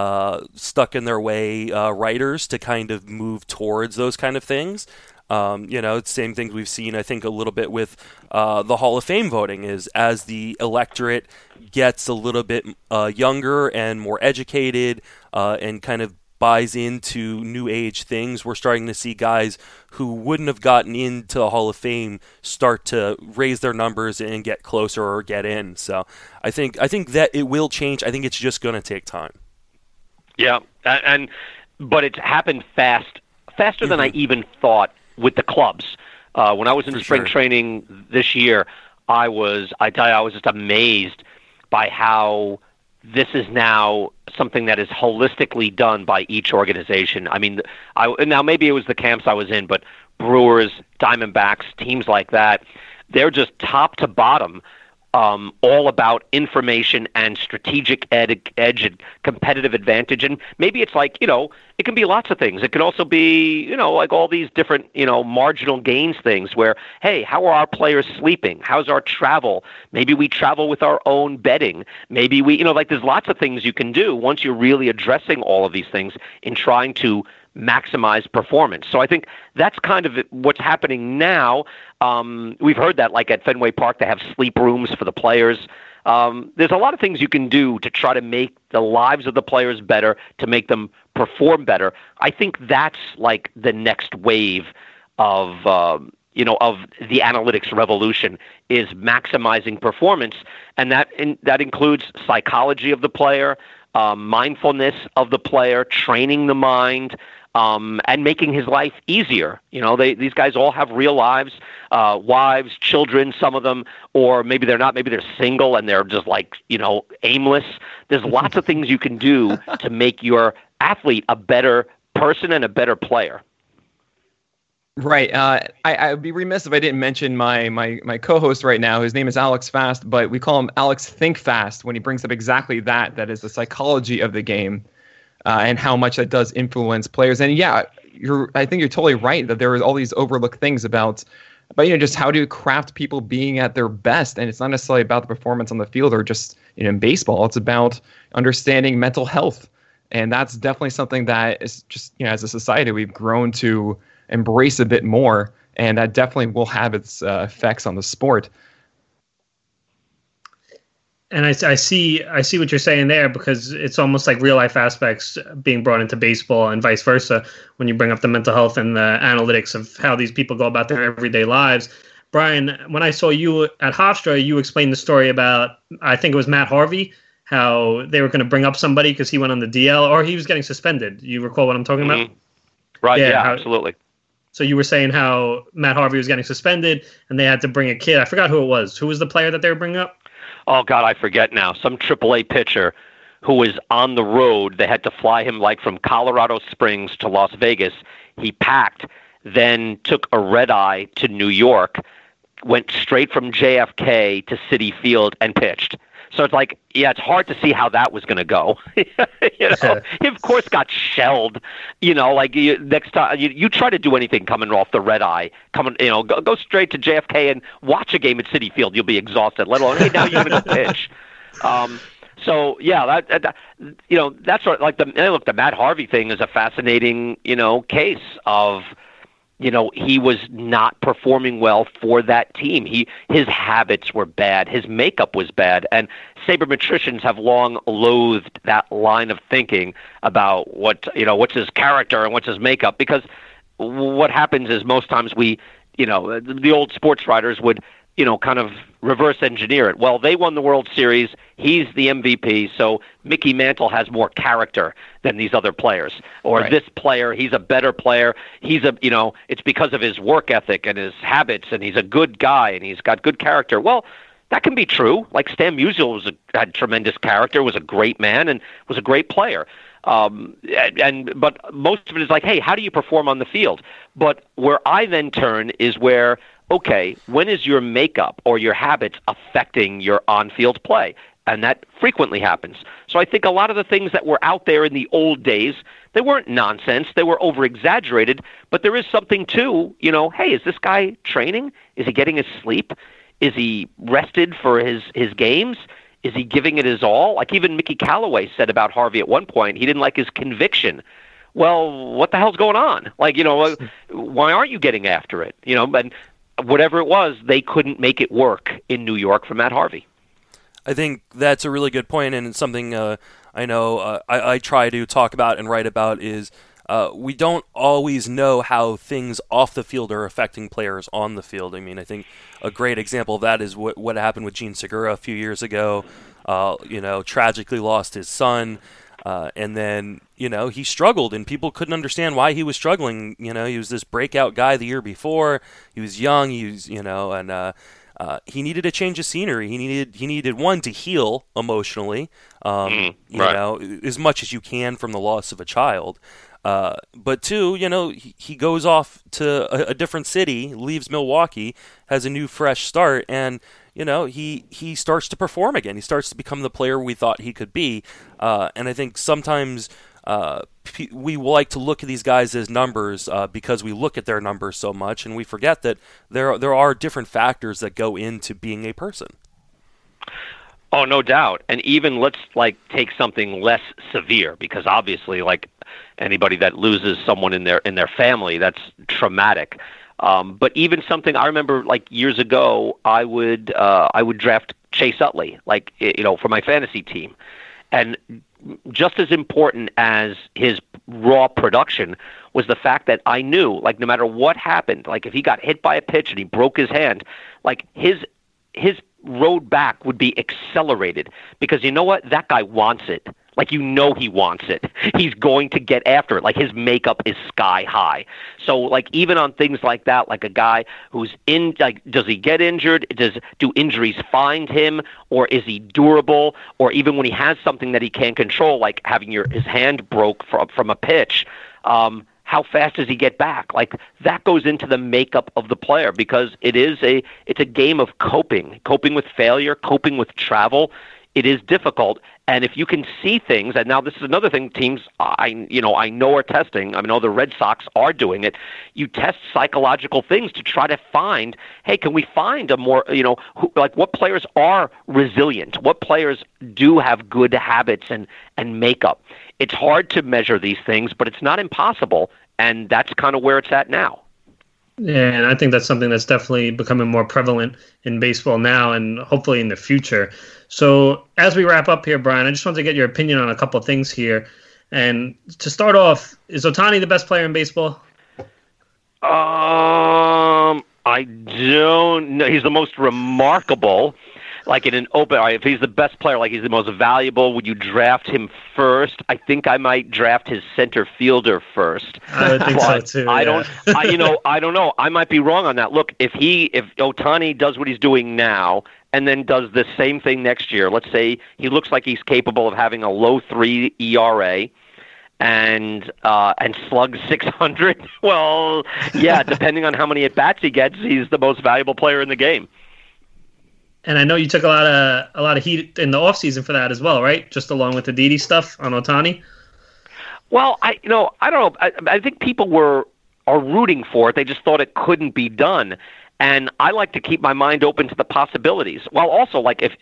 stuck in their way writers to kind of move towards those kind of things. It's same things we've seen, I think, a little bit with the Hall of Fame voting, is as the electorate gets a little bit younger and more educated and kind of buys into new age things, we're starting to see guys who wouldn't have gotten into the Hall of Fame start to raise their numbers and get closer or get in. So I think that it will change. I think it's just going to take time. Yeah, but it's happened faster than I even thought with the clubs. When I was in spring training this year, I was just amazed by how this is now something that is holistically done by each organization. I mean, now maybe it was the camps I was in, but Brewers, Diamondbacks, teams like that, they're just top to bottom all about information and strategic edge and competitive advantage. And maybe it's like, it can be lots of things. It could also be, like all these different, marginal gains things where, hey, how are our players sleeping? How's our travel? Maybe we travel with our own bedding. Maybe we, there's lots of things you can do once you're really addressing all of these things in trying to maximize performance. So I think that's kind of what's happening now. We've heard that, like at Fenway Park, they have sleep rooms for the players. There's a lot of things you can do to try to make the lives of the players better, to make them perform better. I think that's like the next wave of of the analytics revolution, is maximizing performance, and that includes psychology of the player, mindfulness of the player, training the mind, and making his life easier. These guys all have real lives, wives, children, some of them, or maybe they're not, maybe they're single and they're just like, aimless. There's lots of things you can do to make your athlete a better person and a better player. Right. I would be remiss if I didn't mention my co-host right now. His name is Alex Fast, but we call him Alex Think Fast when he brings up exactly that is the psychology of the game. And how much that does influence players. And yeah, I think you're totally right that there are all these overlooked things about just how do you craft people being at their best. And it's not necessarily about the performance on the field or just in baseball. It's about understanding mental health. And that's definitely something that is just, as a society, we've grown to embrace a bit more. And that definitely will have its effects on the sport. And I see what you're saying there, because it's almost like real life aspects being brought into baseball and vice versa when you bring up the mental health and the analytics of how these people go about their everyday lives. Brian, when I saw you at Hofstra, you explained the story about, I think it was Matt Harvey, how they were going to bring up somebody because he went on the DL or he was getting suspended. You recall what I'm talking about? Right, yeah, absolutely. So you were saying how Matt Harvey was getting suspended and they had to bring a kid. I forgot who it was. Who was the player that they were bringing up? Oh, God, I forget now. Some AAA pitcher who was on the road. They had to fly him like from Colorado Springs to Las Vegas. He packed, then took a red eye to New York, went straight from JFK to Citi Field and pitched. So it's like, yeah, it's hard to see how that was going to go. He, of course, got shelled. Next time you try to do anything coming off the red eye, go straight to JFK and watch a game at Citi Field. You'll be exhausted. Let alone, hey, now you're going to pitch. So yeah, that's what, like the Matt Harvey thing is a fascinating case of. He was not performing well for that team. His habits were bad. His makeup was bad. And sabermetricians have long loathed that line of thinking about what's his character and what's his makeup. Because what happens is most times the old sports writers would, kind of reverse engineer it. Well, they won the World Series. He's the MVP. So Mickey Mantle has more character than these other players. Or right. This player, he's a better player. It's because of his work ethic and his habits, and he's a good guy and he's got good character. Well, that can be true. Like Stan Musial had tremendous character, was a great man, and was a great player. But most of it is like, hey, how do you perform on the field? But where I then turn is where, okay, when is your makeup or your habits affecting your on-field play? And that frequently happens. So I think a lot of the things that were out there in the old days, they weren't nonsense. They were over-exaggerated. But there is something to, hey, is this guy training? Is he getting his sleep? Is he rested for his games? Is he giving it his all? Like even Mickey Callaway said about Harvey at one point, he didn't like his conviction. Well, what the hell's going on? Like, why aren't you getting after it? And whatever it was, they couldn't make it work in New York for Matt Harvey. I think that's a really good point, and it's something I know I try to talk about and write about is we don't always know how things off the field are affecting players on the field. I mean, I think a great example of that is what happened with Gene Segura a few years ago. Tragically lost his son. And then, he struggled and people couldn't understand why he was struggling. He was this breakout guy the year before. He was young. He was, he needed a change of scenery. He needed one to heal emotionally, you know, as much as you can from the loss of a child. But two, you know, he goes off to a different city, leaves Milwaukee, has a new fresh start, and you know, he starts to perform again. He starts to become the player we thought he could be. And I think sometimes we like to look at these guys as numbers because we look at their numbers so much, and we forget that there are different factors that go into being a person. Oh, no doubt. And even let's take something less severe, because obviously, like anybody that loses someone in their family, that's traumatic. But even something I remember, like years ago, I would draft Chase Utley, for my fantasy team, and just as important as his raw production was the fact that I knew, no matter what happened, if he got hit by a pitch and he broke his hand, his road back would be accelerated, because you know what? That guy wants it. He wants it. He's going to get after it. His makeup is sky high. So, even on things like that, a guy who's in, does he get injured? Do injuries find him? Or is he durable? Or even when he has something that he can't control, like having his hand broke from a pitch, how fast does he get back? That goes into the makeup of the player, because it's a game of coping with failure, coping with travel. It is difficult. And if you can see things, and now this is another thing teams I know are testing. I know the Red Sox are doing it. You test psychological things to try to find, hey, can we find a more, what players are resilient? What players do have good habits and makeup? It's hard to measure these things, but it's not impossible. And that's kind of where it's at now. Yeah, and I think that's something that's definitely becoming more prevalent in baseball now and hopefully in the future. So as we wrap up here, Brian, I just want to get your opinion on a couple of things here. And to start off, is Ohtani the best player in baseball? I don't know. He's the most remarkable. In an open, if he's the best player, he's the most valuable, would you draft him first? I think I might draft his center fielder first. I would think so too. I don't know. I might be wrong on that. Look, if Ohtani does what he's doing now and then does the same thing next year, let's say he looks like he's capable of having a low 3 ERA and slugs 600. Well, yeah, depending on how many at bats he gets, he's the most valuable player in the game. And I know you took a lot of heat in the offseason for that as well, right? Just along with the Didi stuff on Ohtani. Well, I don't know. I think people are rooting for it. They just thought it couldn't be done. And I like to keep my mind open to the possibilities. Well, also,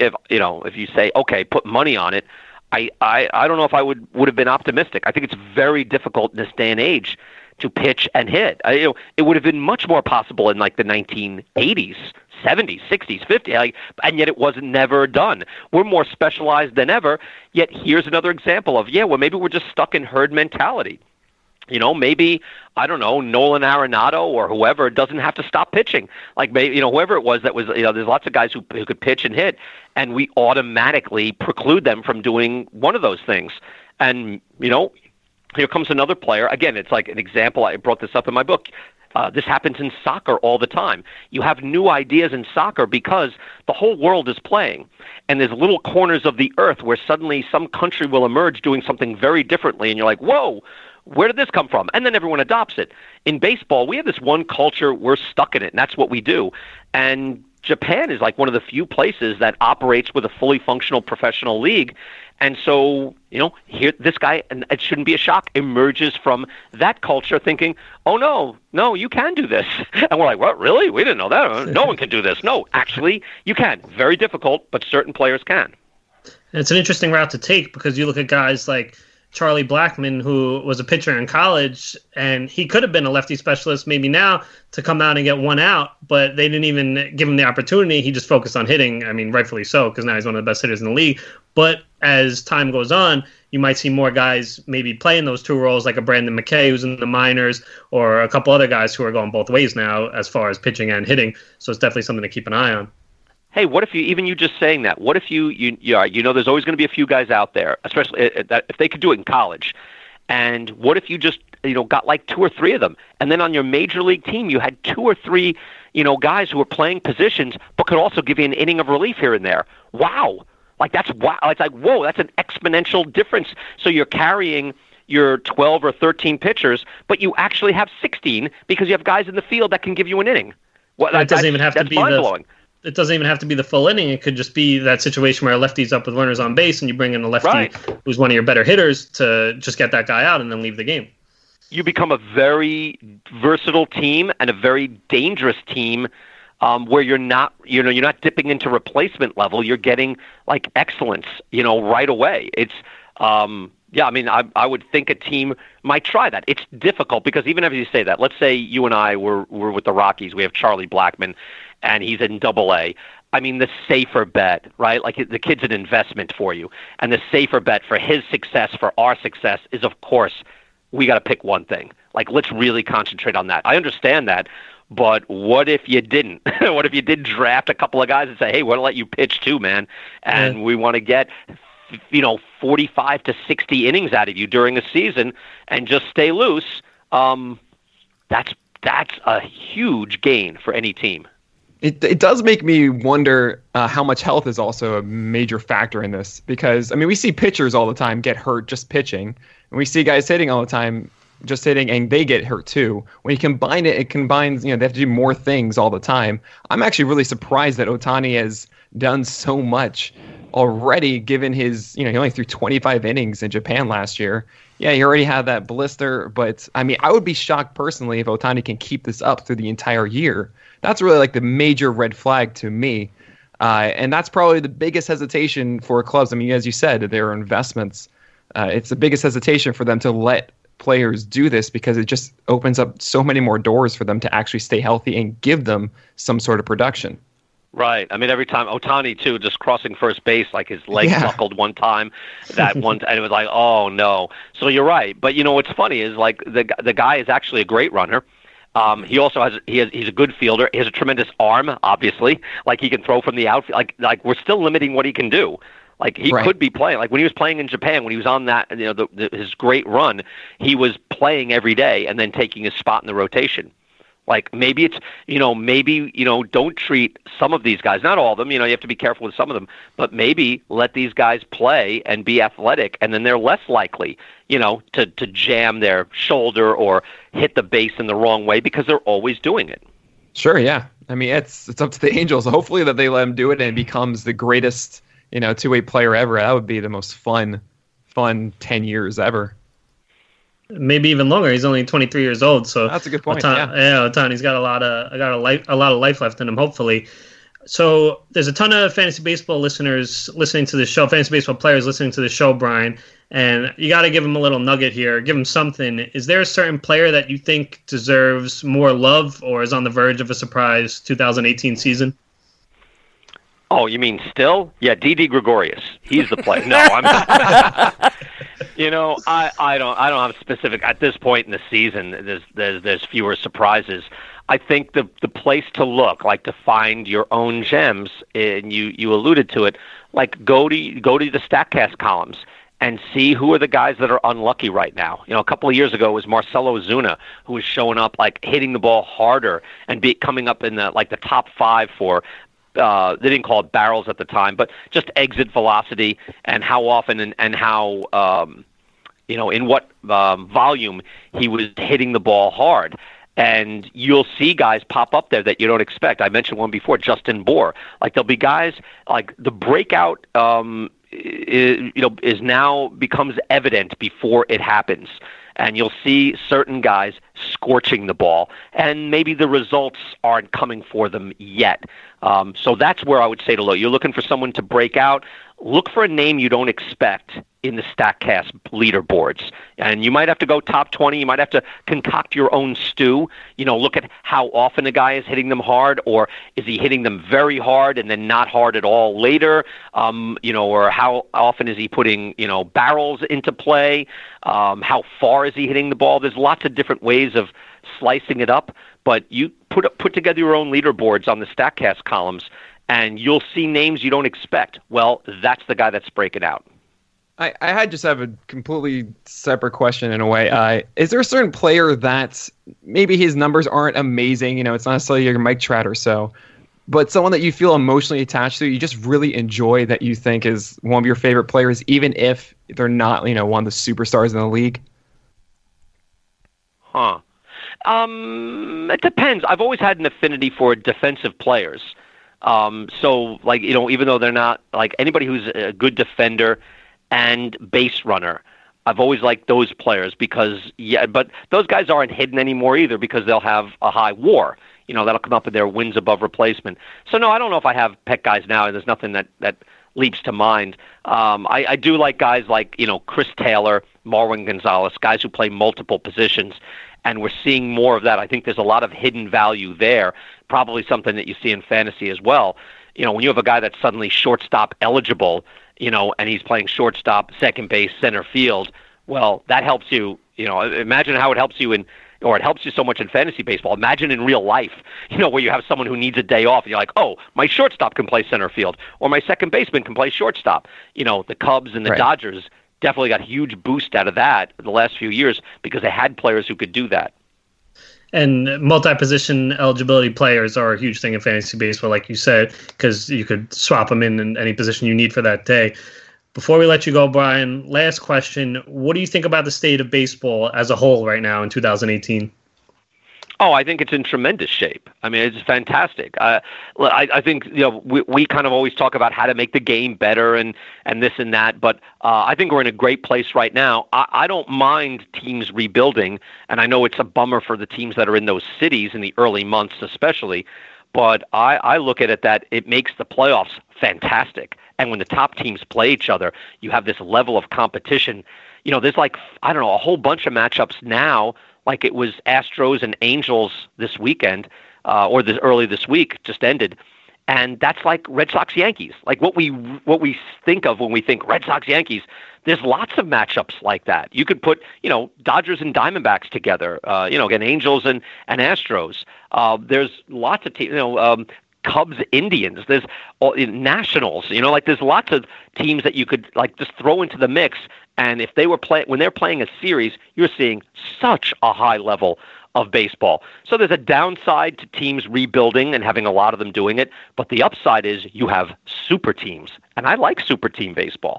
if you say, okay, put money on it, I don't know if I would have been optimistic. I think it's very difficult in this day and age to pitch and hit. It would have been much more possible in the 1980s, 70s, 60s, 50s, and yet it was never done. We're more specialized than ever, yet here's another example of, maybe we're just stuck in herd mentality. Maybe, I don't know, Nolan Arenado or whoever doesn't have to stop pitching. Maybe, whoever it was that was, there's lots of guys who could pitch and hit, and we automatically preclude them from doing one of those things. And, here comes another player. Again, it's an example. I brought this up in my book. This happens in soccer all the time. You have new ideas in soccer because the whole world is playing. And there's little corners of the earth where suddenly some country will emerge doing something very differently. And you're like, whoa, where did this come from? And then everyone adopts it. In baseball, we have this one culture. We're stuck in it, and that's what we do. And Japan is one of the few places that operates with a fully functional professional league. And so, here this guy, and it shouldn't be a shock, emerges from that culture thinking, oh, no, you can do this. And we're like, what, really? We didn't know that. No one can do this. No, actually, you can. Very difficult, but certain players can. And it's an interesting route to take, because you look at guys like Charlie Blackmon, who was a pitcher in college, and he could have been a lefty specialist maybe now to come out and get one out, but they didn't even give him the opportunity. He just focused on hitting. I mean, rightfully so, because now he's one of the best hitters in the league. But as time goes on, you might see more guys maybe playing those two roles, like a Brandon McKay who's in the minors, or a couple other guys who are going both ways now as far as pitching and hitting. So it's definitely something to keep an eye on. Hey, what if you just saying that? What if you there's always going to be a few guys out there, especially that if they could do it in college. And what if you just got 2 or 3 of them, and then on your major league team you had 2 or 3 guys who are playing positions but could also give you an inning of relief here and there. Wow. Like, that's wow. It's like, whoa, that's an exponential difference. So you're carrying your 12 or 13 pitchers, but you actually have 16 because you have guys in the field that can give you an inning. Well, it doesn't even have to be mind-blowing. It doesn't even have to be the full inning. It could just be that situation where a lefty's up with runners on base and you bring in a lefty who's one of your better hitters to just get that guy out and then leave the game. You become a very versatile team and a very dangerous team where you're not dipping into replacement level. You're getting like excellence, right away. It's I would think a team might try that. It's difficult because even if you say that, let's say you and I were with the Rockies, we have Charlie Blackmon, and he's in Double-A. I mean, the safer bet, right? Like, the kid's an investment for you. And the safer bet for his success, for our success, is, of course, we got to pick one thing. Like, let's really concentrate on that. I understand that, but what if you didn't? What if you did draft a couple of guys and say, hey, we're going to let you pitch too, man, and we want to get 45 to 60 innings out of you during a season and just stay loose? That's a huge gain for any team. It does make me wonder how much health is also a major factor in this, because, we see pitchers all the time get hurt just pitching, and we see guys hitting all the time just hitting, and they get hurt too. When you combine it combines, they have to do more things all the time. I'm actually really surprised that Ohtani has done so much already, given his, he only threw 25 innings in Japan last year. Yeah, he already had that blister, but I would be shocked personally if Ohtani can keep this up through the entire year. That's really like the major red flag to me. And that's probably the biggest hesitation for clubs. As you said, there are investments. It's the biggest hesitation for them to let players do this, because it just opens up so many more doors for them to actually stay healthy and give them some sort of production. Right. Every time Ohtani too, just crossing first base, like his leg buckled one time, and it was like, oh no. So you're right. But what's funny is, like, the guy is actually a great runner. He also he's a good fielder. He has a tremendous arm, obviously. Like, he can throw from the outfield. Like we're still limiting what he can do. Like, he could be playing. Like, when he was playing in Japan, when he was on that, his great run, he was playing every day and then taking his spot in the rotation. Like, maybe it's, don't treat some of these guys, not all of them, you have to be careful with some of them, but maybe let these guys play and be athletic, and then they're less likely, to jam their shoulder or hit the base in the wrong way, because they're always doing it. Sure, yeah. It's up to the Angels. Hopefully that they let him do it and it becomes the greatest, two-way player ever. That would be the most fun 10 years ever. Maybe even longer. He's only 23 years old, so that's a good point. Ohtani's got a lot of life left in him, hopefully. So there's a ton of fantasy baseball listeners listening to this show, fantasy baseball players listening to the show, Brian, and you got to give them a little nugget here, give them something. Is there a certain player that you think deserves more love or is on the verge of a surprise 2018 season? Oh, you mean still? Yeah, Didi Gregorius. He's the player. No, I'm. I don't have specific at this point in the season. There's fewer surprises. I think the place to look, like to find your own gems, and you alluded to it, like go to the StatCast columns and see who are the guys that are unlucky right now. A couple of years ago it was Marcell Ozuna, who was showing up, like, hitting the ball harder and coming up in the top 5 for. They didn't call it barrels at the time, but just exit velocity and how often and how, in what volume he was hitting the ball hard. And you'll see guys pop up there that you don't expect. I mentioned one before, Justin Bour. Like, there'll be guys, like, the breakout, is now becomes evident before it happens. And you'll see certain guys scorching the ball, and maybe the results aren't coming for them yet. So that's where I would say to look. You're looking for someone to break out. Look for a name you don't expect in the StatCast leaderboards. And you might have to go top 20. You might have to concoct your own stew. Look at how often a guy is hitting them hard, or is he hitting them very hard and then not hard at all later? Or how often is he putting, barrels into play? How far is he hitting the ball? There's lots of different ways of slicing it up, but you put together your own leaderboards on the StatCast columns, and you'll see names you don't expect. Well, that's the guy that's breaking out. I had just have a completely separate question in a way. Is there a certain player that maybe his numbers aren't amazing? You know, it's not necessarily your Mike Trout or so, but someone that you feel emotionally attached to, you just really enjoy, that you think is one of your favorite players, even if they're not, you know, one of the superstars in the league? Huh. It depends. I've always had an affinity for defensive players. So, like, you know, even though they're not, like, anybody who's a good defender and base runner, I've always liked those players because, but those guys aren't hidden anymore either because they'll have a high WAR. You know, that'll come up in their wins above replacement. So, no, I don't know if I have pet guys now, and there's nothing that leaps to mind. I do like guys like, you know, Chris Taylor, Marwin Gonzalez, guys who play multiple positions, and we're seeing more of that. I think there's a lot of hidden value there, probably something that you see in fantasy as well. You know, when you have a guy that's suddenly shortstop eligible, you know, and he's playing shortstop, second base, center field, well, that helps you. You know, imagine how it helps you it helps you so much in fantasy baseball. Imagine in real life, you know, where you have someone who needs a day off and you're like, oh, my shortstop can play center field or my second baseman can play shortstop. You know, the Cubs and the Dodgers definitely got a huge boost out of that the last few years because they had players who could do that. And multi-position eligibility players are a huge thing in fantasy baseball, like you said, because you could swap them in any position you need for that day. Before we let you go, Brian, last question. What do you think about the state of baseball as a whole right now in 2018? Oh, I think it's in tremendous shape. I mean, it's fantastic. I think, you know, we kind of always talk about how to make the game better and this and that, but I think we're in a great place right now. I don't mind teams rebuilding, and I know it's a bummer for the teams that are in those cities in the early months especially, but I look at it that it makes the playoffs fantastic. And when the top teams play each other, you have this level of competition. You know, there's like, I don't know, a whole bunch of matchups now, like it was Astros and Angels this weekend, or early this week, just ended. And that's like Red Sox-Yankees. Like what we think of when we think Red Sox-Yankees, there's lots of matchups like that. You could put, you know, Dodgers and Diamondbacks together, you know, again, Angels and Astros. There's lots of teams, you know, Cubs, Indians, there's Nationals, you know, like there's lots of teams that you could like just throw into the mix. And if they were when they're playing a series, you're seeing such a high level of baseball. So there's a downside to teams rebuilding and having a lot of them doing it, but the upside is you have super teams, and I like super team baseball.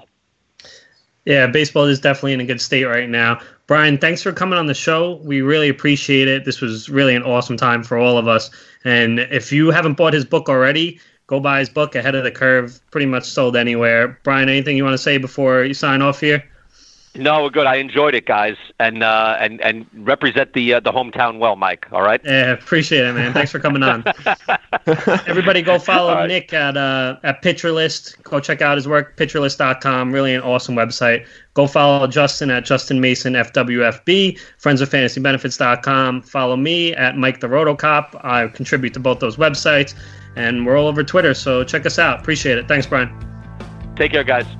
Yeah, baseball is definitely in a good state right now. Brian, thanks for coming on the show. We really appreciate it. This was really an awesome time for all of us. And if you haven't bought his book already, go buy his book, Ahead of the Curve. Pretty much sold anywhere. Brian, anything you want to say before you sign off here? No, we're good. I enjoyed it, guys, and represent the hometown well, Mike. All right. Yeah, appreciate it, man. Thanks for coming on. Everybody, go follow Nick at Pitcher List. Go check out his work, pitcherlist.com. Really an awesome website. Go follow Justin at Justin Mason FWFB. Friendsoffantasybenefits.com. Follow me at Mike the Rotocop. I contribute to both those websites, and we're all over Twitter. So check us out. Appreciate it. Thanks, Brian. Take care, guys.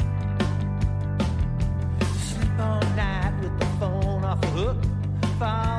Far